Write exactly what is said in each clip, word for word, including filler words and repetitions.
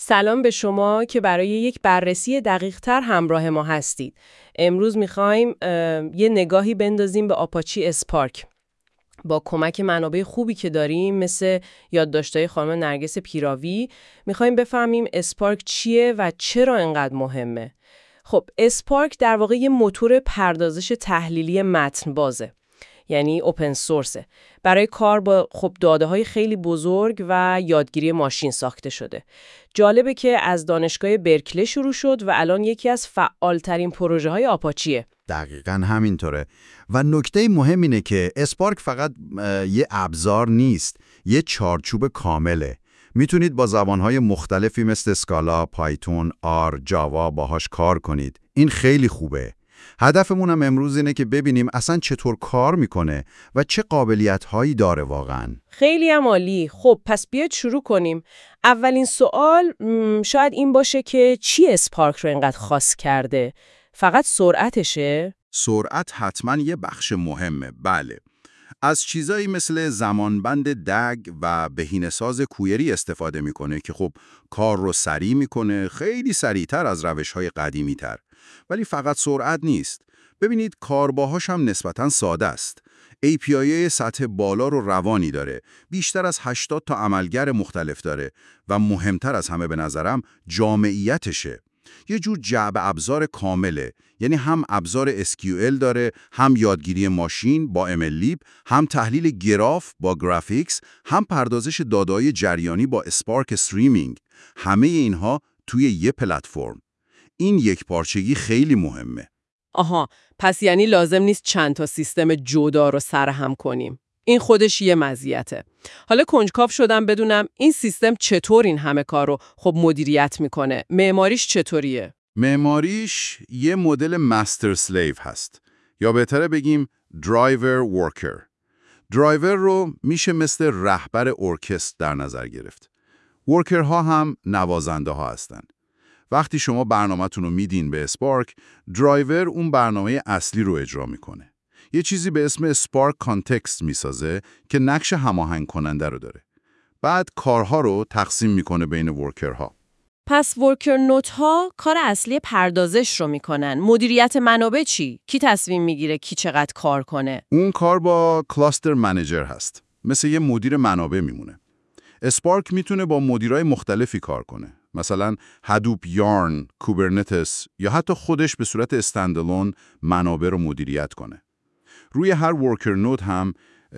سلام به شما که برای یک بررسی دقیق‌تر همراه ما هستید. امروز می‌خوایم یه نگاهی بندازیم به آپاچی اسپارک. با کمک منابع خوبی که داریم مثل یادداشت‌های خانم نرگس پیراوی می‌خوایم بفهمیم اسپارک چیه و چرا اینقدر مهمه. خب اسپارک در واقع یه موتور پردازش تحلیلی متن بازه. یعنی اوپن سورسه. برای کار با خب داده‌های خیلی بزرگ و یادگیری ماشین ساخته شده. جالبه که از دانشگاه برکلی شروع شد و الان یکی از فعالترین پروژه‌های آپاچیه. دقیقاً همینطوره. و نکته مهم اینه که اسپارک فقط یه ابزار نیست، یه چارچوب کامله. میتونید با زبان‌های مختلفی مثل اسکالا، پایتون، آر، جاوا باهاش کار کنید. این خیلی خوبه. هدفمون هم امروز اینه که ببینیم اصلا چطور کار میکنه و چه قابلیت‌هایی داره واقعاً. خیلی هم عالی. خب پس بیاید شروع کنیم. اولین سوال شاید این باشه که چی اسپارک رو اینقدر خاص کرده؟ فقط سرعتشه؟ سرعت حتما یه بخش مهمه، بله. از چیزایی مثل زمانبند دگ و بهینه‌ساز کوئری استفاده میکنه که خب کار رو سریع میکنه، خیلی سریعتر از روش‌های قدیمی‌تر. ولی فقط سرعت نیست. ببینید کارباهاش هم نسبتاً ساده است. ای پی آی سطح بالا رو روانی داره. بیشتر از هشتاد تا عملگر مختلف داره و مهمتر از همه به نظرم جامعیتشه. یه جور جعبه ابزار کامله. یعنی هم ابزار اس کیو ال داره، هم یادگیری ماشین با ام ال لیب، هم تحلیل گراف با گرافیکس، هم پردازش داده‌های جریانی با اسپارک استریمینگ. همه اینها توی یه پلتفرم. این یک پارچگی خیلی مهمه. آها، پس یعنی لازم نیست چند تا سیستم جدا رو سرهم کنیم. این خودش یه مزیته. حالا کنجکاو شدم بدونم این سیستم چطور این همه کار رو خب مدیریت میکنه. معماریش چطوریه؟ معماریش یه مدل مستر سلیو هست. یا بهتره بگیم درایور ورکر. درایور رو میشه مثل رهبر ارکستر در نظر گرفت. ورکرها هم نوازنده ها هستن. وقتی شما برنامه‌تون رو میدین به اسپارک، درایور اون برنامه اصلی رو اجرا میکنه. یه چیزی به اسم اسپارک کانتکست میسازه که نقش هماهنگ کننده رو داره. بعد کارها رو تقسیم میکنه بین ورکرها. پس ورکر نوت ها کار اصلی پردازش رو میکنن. مدیریت منابع چی؟ کی تصمیم میگیره کی چقدر کار کنه؟ اون کار با کلاستر منیجر هست. مثل یه مدیر منابع میمونه. اسپارک میتونه با مدیرای مختلفی کار کنه. مثلا هدوپ، یارن، کوبرنتس یا حتی خودش به صورت استندالون منابع رو مدیریت کنه. روی هر ورکر نود هم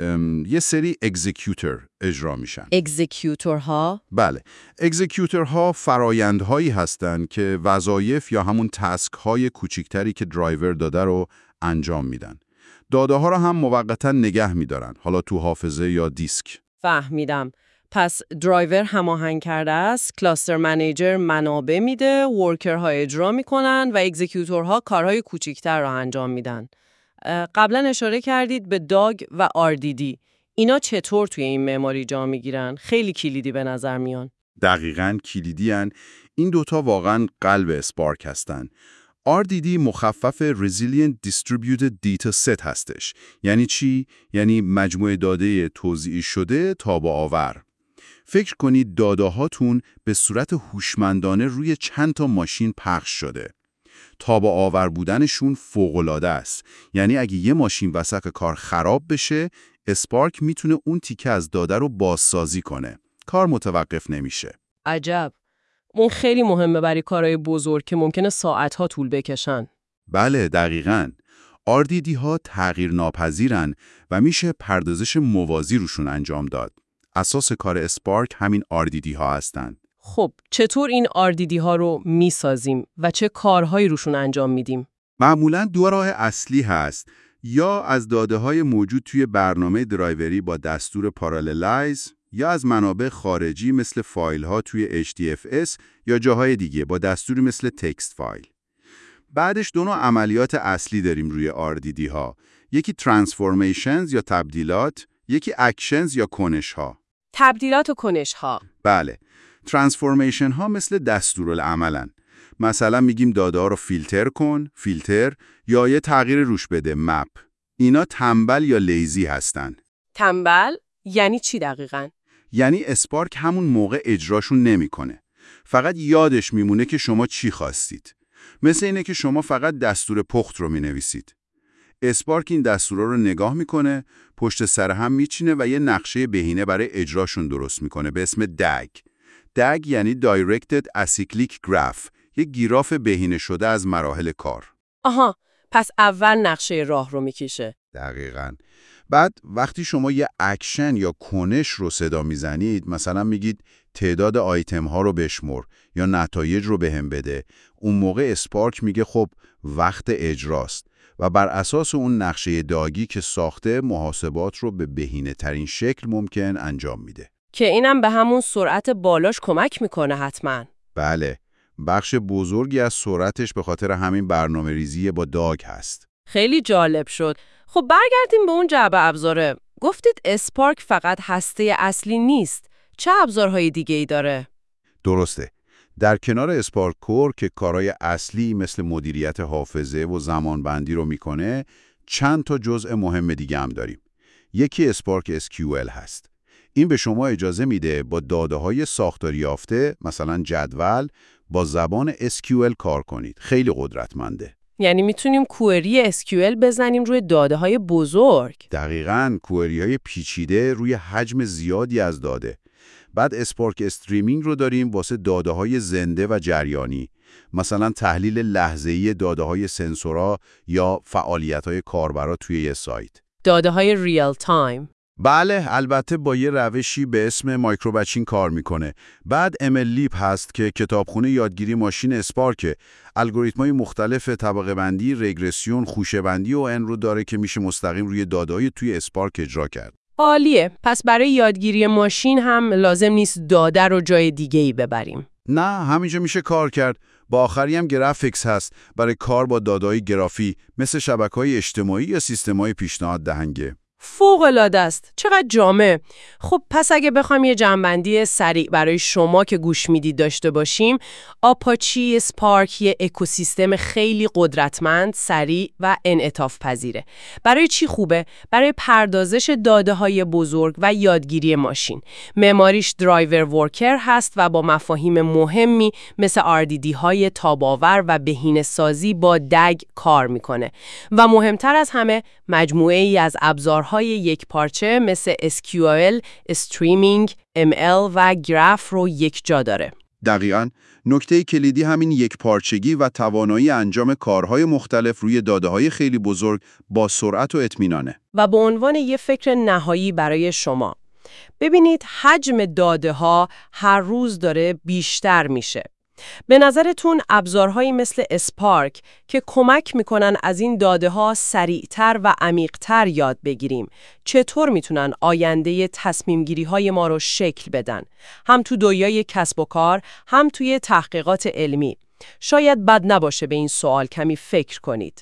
یه سری اگزیکیوتور اجرا میشن. اگزیکیوتورها؟ بله. اگزیکیوتورها فرایندهایی هستن که وظایف یا همون تسک های کوچیکتری که درایور داده رو انجام میدن. داده ها رو هم موقتا نگه میدارن. حالا تو حافظه یا دیسک. فهمیدم. پس درایور هماهنگ کرده است، کلاستر منیجر منابع میده، ورکرها اجرا میکنن و اگزیکیوتورها کارهای کوچیکتر رو انجام میدن. قبلا اشاره کردید به داگ و آر دی دی. اینا چطور توی این معماری جا میگیرن؟ خیلی کلیدی به نظر میان. دقیقاً کلیدی هن. این دوتا واقعاً قلب اسپارک هستن. آر دی دی مخفف Resilient Distributed Data Set هستش. یعنی چی؟ یعنی مجموعه داده توزیع شده تابع آور. فکر کنید داده هاتون به صورت هوشمندانه روی چند تا ماشین پخش شده. تابع آور بودنشون فوق‌العاده است. یعنی اگه یه ماشین وسط کار خراب بشه، اسپارک میتونه اون تیکه از داده رو بازسازی کنه. کار متوقف نمیشه. عجب. اون خیلی مهمه برای کارهای بزرگ که ممکنه ساعتها طول بکشن. بله، دقیقاً. آر دی دی ها تغییر ناپذیرن و میشه پردازش موازی روشون انجام داد. اساس کار اسپارک همین آر دی دی ها هستن. خب چطور این آر دی دی ها رو میسازیم و چه کارهایی روشون انجام میدیم؟ معمولاً دو راه اصلی هست. یا از داده های موجود توی برنامه درایوری با دستور پاراللایز، یا از منابع خارجی مثل فایل ها توی اچ دی اف اس یا جاهای دیگه با دستوری مثل تکست فایل. بعدش دو نوع عملیات اصلی داریم روی آر دی دی ها. یکی ترانسفورمیشنز یا تبدیلات، یکی اکشنز یا کنش ها. تبدیلات و کنش ها. بله. ترانسفورمیشن ها مثل دستورالعملن. مثلا میگیم داده ها رو فیلتر کن، فیلتر، یا یه تغییر روش بده، مپ. اینا تنبل یا لیزی هستن. تنبل؟ یعنی چی دقیقاً؟ یعنی اسپارک همون موقع اجراشون نمیکنه. فقط یادش میمونه که شما چی خواستید. مثل اینه که شما فقط دستور پخت رو مینویسید. اسپارک این دستورا رو نگاه میکنه، پشت سر هم میچینه و یه نقشه بهینه برای اجراشون درست میکنه به اسم دگ. دگ یعنی Directed Acyclic Graph، یه گیراف بهینه شده از مراحل کار. آها، پس اول نقشه راه رو میکشه. دقیقاً. بعد وقتی شما یه اکشن یا کنش رو صدا میزنید، مثلا میگید تعداد آیتم ها رو بشمر یا نتایج رو بهم بده، اون موقع اسپارک میگه خب وقت اجراست و بر اساس اون نقشه داگی که ساخته محاسبات رو به بهینه ترین شکل ممکن انجام میده. که اینم به همون سرعت بالاش کمک میکنه حتما. بله، بخش بزرگی از سرعتش به خاطر همین برنامه ریزی با داگ هست. خیلی جالب شد. خب برگردیم به اون جعبه ابزاره. گفتید اسپارک فقط هسته اصلی نیست. چه ابزارهای دیگه ای داره؟ درسته. در کنار اسپارک کور که کارهای اصلی مثل مدیریت حافظه و زمانبندی رو میکنه، چند تا جزء مهم دیگه هم داریم. یکی اسپارک اس کیو ال هست. این به شما اجازه میده با داده‌های ساختاری یافته، مثلا جدول، با زبان اس کیو ال کار کنید. خیلی قدرتمنده. یعنی میتونیم کوئری اس کیو ال بزنیم روی داده‌های بزرگ. دقیقاً، کوئری‌های پیچیده روی حجم زیادی از داده. بعد اسپارک استریمینگ رو داریم واسه داده‌های زنده و جریانی، مثلا تحلیل لحظه‌ای داده‌های سنسورها یا فعالیت‌های کاربرا توی یه سایت. داده‌های ریال تایم. بله، البته با یه روشی به اسم مایکروبچینگ کار میکنه. بعد ام ال لیپ هست که کتابخونه یادگیری ماشین اسپارک، الگوریتم‌های مختلف طبقه بندی، رگرسیون، خوشه بندی و ان رو داره که میشه مستقیم روی داده‌های توی اسپارک اجرا کرد. عالیه. پس برای یادگیری ماشین هم لازم نیست داده رو جای دیگه‌ای ببریم. نه، همینجا میشه کار کرد. با آخری هم گرافیکس هست برای کار با داده‌های گرافی مثل شبکه‌های اجتماعی یا سیستم‌های پیشنهاد دهنده. فوق‌العاده است. چقدر جامع. خب پس اگه بخوام یه جمع‌بندی سریع برای شما که گوش میدید داشته باشیم، آپاچی اسپارک یه اکوسیستم خیلی قدرتمند، سریع و انعطاف پذیره. برای چی خوبه؟ برای پردازش داده‌های بزرگ و یادگیری ماشین. معماریش درایور ورکر هست و با مفاهیم مهمی مثل آر دی دی های تاب‌آور و بهینه‌سازی با دگ کار میکنه. و مهمتر از همه مجموعه ای از ابزارهای یک پارچه مثل اس کیو ال، استریمینگ، ام ال و گراف رو یک جا داره. دقیقاً، نکته کلیدی همین یک پارچگی و توانایی انجام کارهای مختلف روی داده‌های خیلی بزرگ با سرعت و اطمینانه. و به عنوان یه فکر نهایی برای شما، ببینید حجم داده‌ها هر روز داره بیشتر میشه. به نظرتون ابزارهایی مثل اسپارک که کمک میکنن از این داده‌ها سریعتر و عمیق‌تر یاد بگیریم، چطور میتونن آینده تصمیم‌گیری‌های ما رو شکل بدن؟ هم تو دنیای کسب و کار، هم توی تحقیقات علمی. شاید بد نباشه به این سوال کمی فکر کنید.